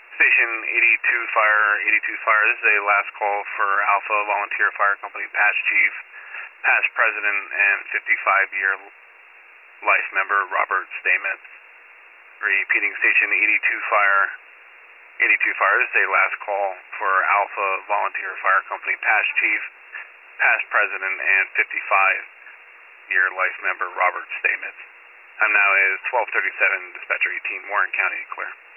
Station 82 Fire, 82 Fire. This is a last call for Alpha Volunteer Fire Company, past chief, past president, and 55-year life member Robert Stamets. Repeating, Station 82 Fire, 82 Fire. This is a last call for Alpha Volunteer Fire Company, past chief, past president, and 55-year life member Robert Stamets. Time now is 12:37. Dispatcher 18, Warren County, clear.